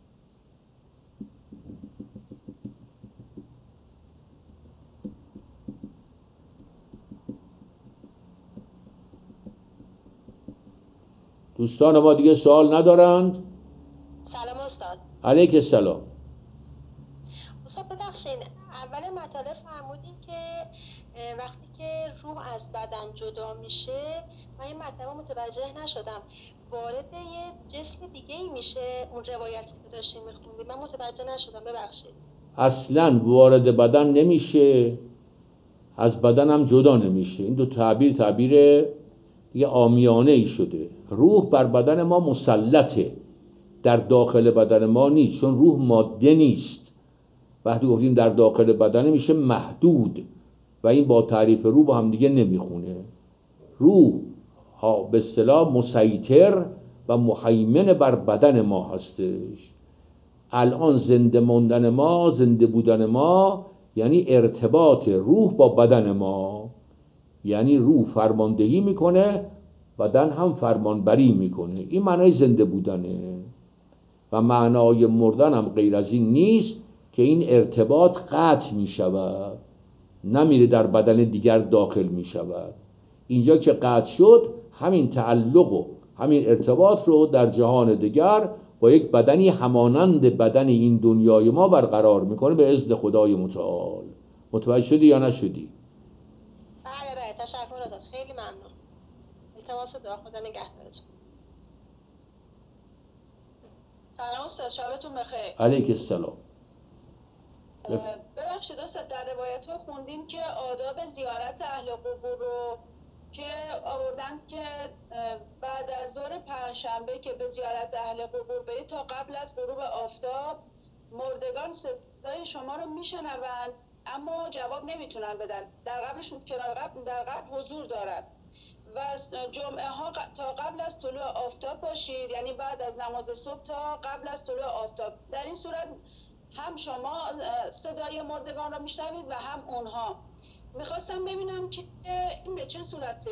دوستان ما دیگه سوال ندارند؟ سلام استاد. علیک السلام. استاد ببخشید، اول مطالب فرمودین که وقتی که روح از بدن جدا میشه، من این مطلب متوجه نشدم، وارد یه جسم دیگه ای میشه؟ اون روایتی که داشتین میخوندید من متوجه نشدم، ببخشید. اصلاً وارد بدن نمیشه، از بدن هم جدا نمیشه. این دو تعبیر تعبیر یه عامیانه ای شده. روح بر بدن ما مسلطه، در داخل بدن ما نیست، چون روح ماده نیست. وقتی گفتیم در داخل بدن میشه محدود و این با تعریف روح با هم دیگه نمیخونه. روح ها به اصطلاح مسیطر و مهیمن بر بدن ما هستش. الان زنده موندن ما، زنده بودن ما یعنی ارتباط روح با بدن ما، یعنی روح فرماندهی میکنه، بدن هم فرمانبری میکنه. این معنای زنده بودنه و معنای مردن هم غیر از این نیست که این ارتباط قطع میشود، نمیره در بدن دیگر داخل میشود. اینجا که قطع شد، همین تعلق و همین ارتباط رو در جهان دیگر با یک بدنی همانند بدن این دنیای ما برقرار میکنه به اذن خدای متعال. متوجه شدی یا نشدی؟ بله بله، تشکر ازت، خیلی ممنون. التماس دعا، خدا نگهدارتون. سلام استاد، شبتون بخیر. علیک السلام. ببخشید استاد، در روایت ها خوندیم که آداب زیارت اهل قبور رو که آوردند که بعد از ظهر پنجشنبه که به زیارت اهل قبور برید تا قبل از غروب آفتاب مردگان صدای شما رو میشنوند اما جواب نمیتونن بدن. در قبلشون کنار قبل در قبل حضور دارد و جمعه ها تا قبل از طلوع آفتاب باشید، یعنی بعد از نماز صبح تا قبل از طلوع آفتاب. در این صورت هم شما صدای مردگان را میشنوید و هم اونها. میخواستم ببینم که این به چه صورته.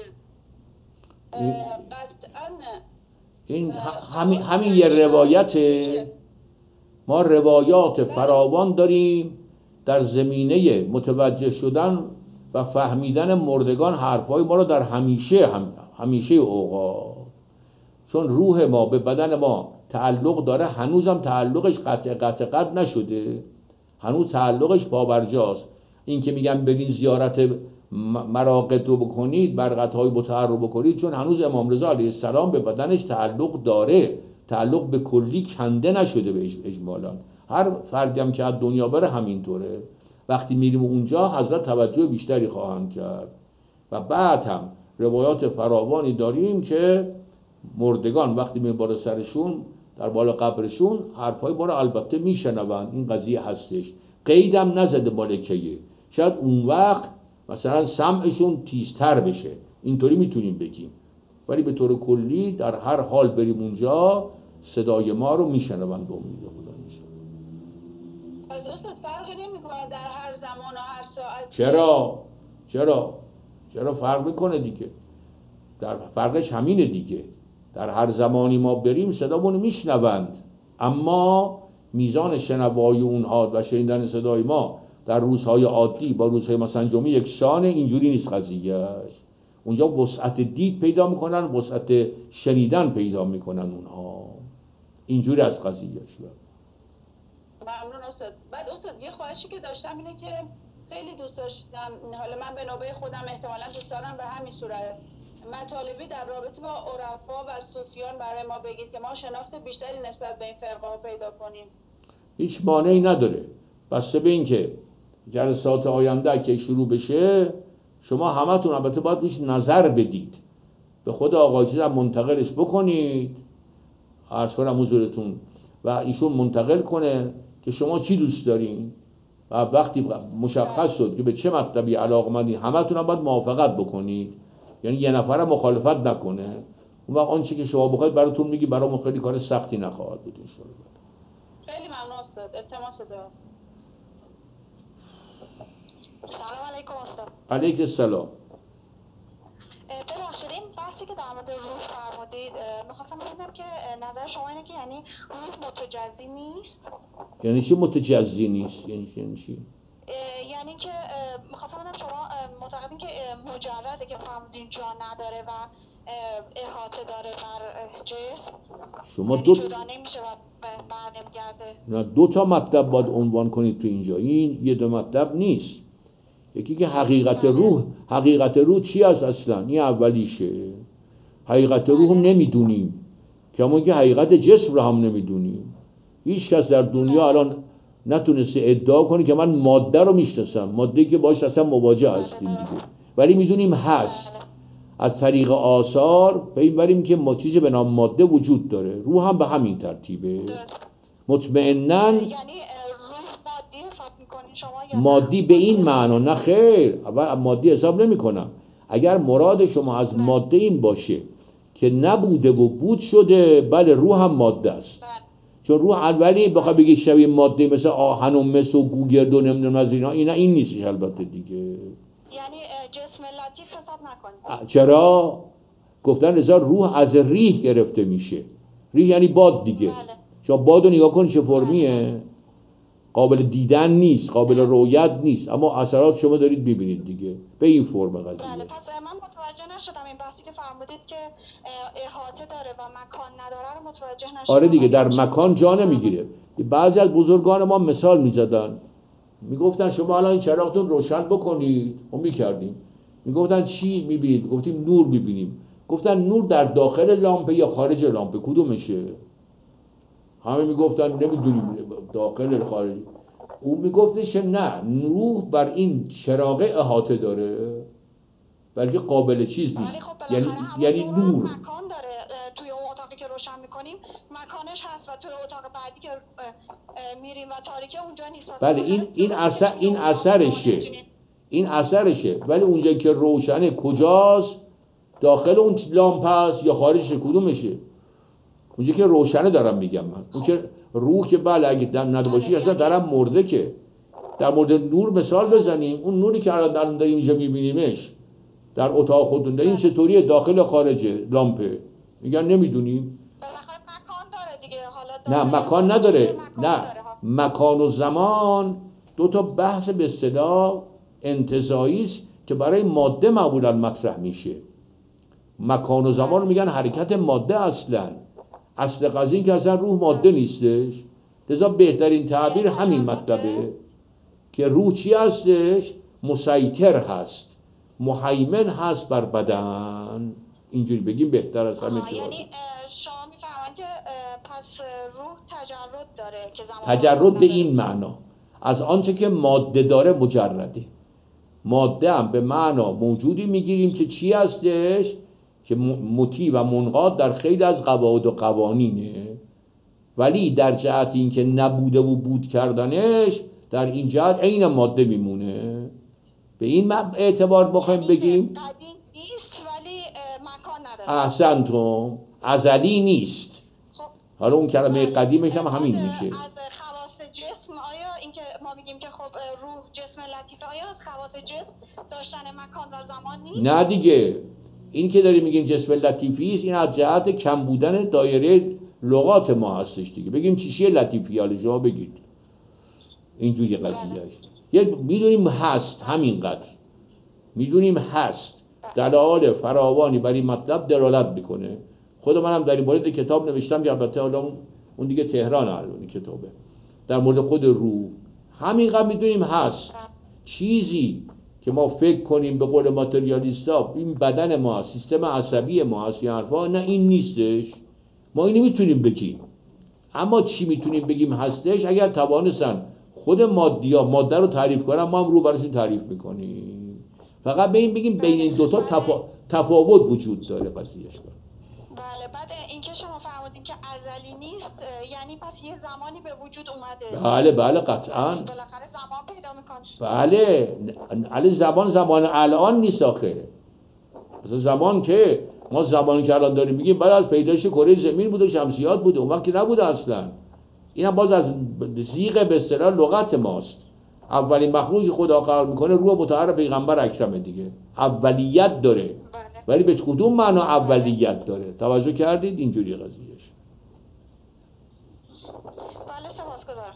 قطعا این همین همین یه روایته. ما روایات فراوان داریم در زمینه متوجه شدن و فهمیدن مردگان. حرفای ما رو در همیشه هم همیشه اوقات، چون روح ما به بدن ما تعلق داره، هنوزم تعلقش قطع قطع قطع نشده، هنوز تعلقش پابرجاست. این که میگم برین زیارت مراقد رو بکنید، برقطهای بطهر رو بکنید، چون هنوز امام رضا علیه السلام به بدنش تعلق داره، تعلق به کلی کنده نشده به اجمالا. هر فردی هم که از دنیا بره همینطوره. وقتی میریم اونجا حضرت توجه بیشتری خواهند کرد. و بعد هم روایات فراوانی داریم که مردگان وقتی میریم بالا سرشون، در بالا قبرشون، حرفای ما رو البته میشنوند. این قضیه هستش، قیدم نزده مالکیه. شاید اون وقت مثلا سمعشون تیزتر بشه، اینطوری میتونیم بگیم، ولی به طور کلی در هر حال بریم اونجا صدای ما رو میشنوند. امید خدا میشه. از استاد فرقی نمیکنه در هر زمان و هر ساعت؟ چرا؟ چرا؟ چرا فرق میکنه دیگه؟ در فرقش همینه دیگه. در هر زمانی ما بریم صدامون میشنوند، اما میزان شنوایی اونها و شنیدن صدای ما در روزهای عادی با روزهای مثلا جمعه یکسانه. اینجوری نیست قضیهش. اونجا وسعت دید پیدا میکنن، وسعت شنیدن پیدا میکنن اونها. اینجوری از قضیهش. ممنون استاد. بعد استاد یه خواهشی که داشتم اینه که خیلی دوست داشتم، حالا من به نوبه خودم احتمالاً دوست دارم به همین صورت مطالبی در رابطه با عرفا و صوفیان برای ما بگید که ما شناخت بیشتری نسبت به این فرقه ها پیدا کنیم. هیچ مانعی نداره. بسته به این که جلسات آینده که شروع بشه شما همتون البته باید روش نظر بدید، به خود آقای چیز هم منتقلش بکنید، عرض کنم حضورتون، و ایشون منتقل کنه که شما چی دوست دارین. و وقتی مشخص شد که به چه مطلبی علاقمندی، همتون هم باید موافقت بکنید، یعنی یه نفر مخالفت نکنه. اون وقت آنچه که شما بخواید براتون میگی، برامون خیلی کار سختی نخواهد بود ان شاء الله. خیلی ممنون استاد. التماس دعا. سلام علیکم استاد. علیک السلام. ببخشید این بحثی که در مورد روح فرمودید، میخواستم ببینم که نظر شما اینه که یعنی روح متجزی نیست؟ یعنی چی متجزی نیست؟ یعنی چی؟ یعنی چی؟ یعنی که میخواستم ببینم شما معتقدین که مجرده که فرمودین جا نداره و احاطه داره بر جسم، شما یعنی دو جدا نمیشه و بر نمیگرده. نه دو تا مطلب باید عنوان کنید تو اینجا، این یه دو مطلب نیست. یکی که حقیقت روح، حقیقت روح چی است اصلا؟ این اولیشه. حقیقت روح رو نمیدونیم، کما که حقیقت جسم رو هم نمیدونیم. هیچ کس در دنیا الان نتونسته ادعا کنه که من ماده رو میشناسم، ماده‌ای که باش اصلا مواجه هستیم دیگه، ولی میدونیم هست. از طریق آثار پی بریم که ما چیزی به نام ماده وجود داره. روح هم به همین ترتیبه. مطمئناً یعنی روح مادی حساب می‌کنین شما یا مادی به این معنا؟ نه خیر، اول مادی حساب نمی کنم. اگر مراد شما از ماده این باشه که نبوده و بود شده، بله روح هم ماده است. چون روح اولی بخواه بگی شبیه ماده مثل آهن و مس و گوگرد و نمیدونم از اینا، اینا این نیستش البته دیگه. یعنی جسم لطیف حساب نکنید. چرا؟ گفتن رضا روح از ریح گرفته میشه. ریح یعنی باد دیگه. بله. شما بادو نگاه کن چه فرمیه، قابل دیدن نیست، قابل رؤیت نیست، اما اثرات شما دارید ببینید دیگه، به این فرم قضیه. بله، پس من متوجه نشدم این بحثی که فرمودید که احاطه داره و مکان نداره رو متوجه نشدم. آره دیگه، در مکان جا نمیگیره. بعضی از بزرگان ما مثال میزدن، میگفتن شما الان این چراغتون روشن بکنید، ما میکردیم. میگفتن چی میبینید؟ گفتیم نور میبینیم. گفتن نور در داخل لامپه یا خارج لامپه، کدومشه؟ همه میگفتن نمیدونیم داخل خارج. اون میگفتش نه، نور بر این چراغ احاطه داره، بلکه قابل چیز نیست. خب یعنی یعنی نور مکان داره. توی اون اتاقی که روشن میکنیم مکانش هست و توی اتاق بعدی که میریم و تاریکه اونجا نیست. بله این این اثر این اثرشه، این اثرشه. ولی اونجا که روشنه کجاست؟ داخل اون لامپ است یا خارجش؟ کدومشه؟ اونجا که روشنه دارم میگم من. اون که روح که بله اگه دم نداشی اصلا درم مرده. که در مورد نور مثال بزنیم، اون نوری که الان داریم اینجا میبینیمش در اتاق خودتون این چطوریه؟ داخل و خارجه لامپه؟ میگن نمیدونیم. بالاخره مکان داره دیگه. حالا نه مکان نداره. مکان نه داره. مکان و زمان دو تا بحث به اصطلاح انتزاعی است که برای ماده معمولا مطرح میشه. مکان و زمان میگن حرکت ماده. اصلا اصل قضیه این که اصلا روح ماده نیستش. لذا بهترین تعبیر همین مطلبه که روح چی هستش؟ مسیطر هست، مهیمن هست بر بدن. اینجوری بگیم بهتر از همین. یعنی شما میفهمن که پس روح تجرد داره که زمان تجرد به این معنا از آنچه که ماده داره مجرده. ماده هم به معنا موجودی میگیریم که چی هستش؟ که مطیع و منقاد در خیلی از قواعد و قوانینه، ولی در جهت این که نبوده و بود کردنش در این جهت عین ماده میمونه. به این اعتبار بخوایم بگیم قدیم نیست ولی مکان نداره. احسنتم، ازلی نیست. خب حالا اون کلمه قدیمش هم همین میشه. از خواص جسم آیا اینکه ما میگیم که خب روح جسم لطیفه، آیا از خواص جسم داشتن مکان و زمان نیست؟ نه دیگه، این که داریم میگیم جسم لطیفی است، این از جهت کم بودن دایره لغات ما هستش دیگه. بگیم چیشی لطیفی، حالا شما بگید اینجوری قضیهش. یه میدونیم هست، همینقدر میدونیم هست. دلایل فراوانی برای مطلب دلالت میکنه. خود منم در این مورد کتاب نوشتم که البته حالا اون دیگه تهران الان کتابه در مورد خود روح. همینقدر میدونیم هست. چیزی که ما فکر کنیم به قول ماتریالیستا این بدن ما، سیستم عصبی ما هست یا حرفا، نه این نیستش. ما اینو میتونیم بگیم، اما چی میتونیم بگیم هستش؟ اگر توانستن خود مادیا ماده رو تعریف کنن، ما هم رو براشون تعریف میکنیم. فقط به این بگیم بین این دوتا تفا... تفاوت وجود داره قضیهش. بله. بعد اینکه شما فرمودین که ازلی نیست، یعنی پس یه زمانی به وجود اومده. بله بله قطعاً. بالاخره زمان پیدا میکنه. بله علی زمان زمان الان نیست آخه. مثلا زمان که ما زمانی که الان داریم میگیم بعد از پیدایش کره زمین بوده، شمسیات بوده، اون وقت که نبوده اصلا. این هم باز از صیغه به اصطلاح لغت ماست. اولین مخلوقی که خدا خلق میکنه روح مطهر پیغمبر اکرمه دیگه. اولیت داره. بله. ولی به کدوم معنا اولیت داره؟ توجه کردید اینجوری قضیهش. بله سپاسگزارم.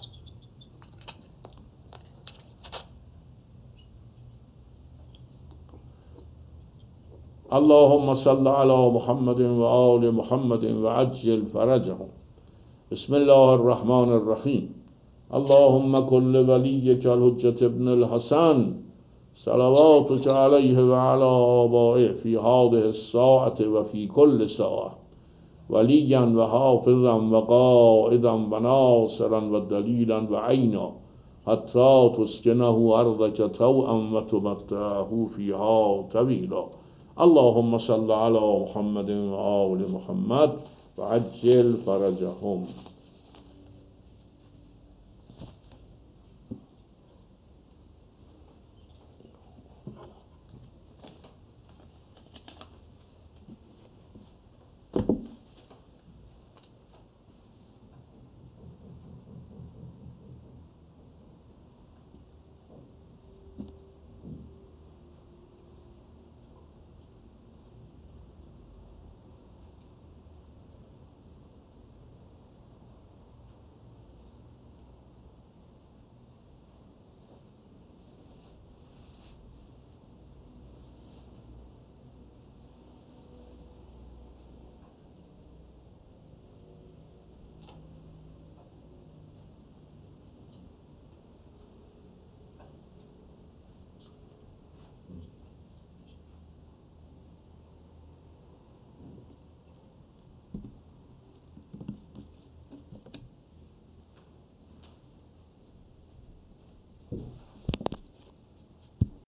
اللهم صل على محمد و آل محمد و عجل فرجهم. بسم الله الرحمن الرحیم. اللهم كل وليك الحجة ابن الحسن صلواتك عليه وعلى آبائه في هذه الساعة وفي كل ساعة وليا وحافظا وقائدا وناصرا ودليلا وعينا حتى تسكنه أرضك طوعا وتمتعه فيها طويلا. اللهم صل على محمد وآل محمد وعجل فرجهم.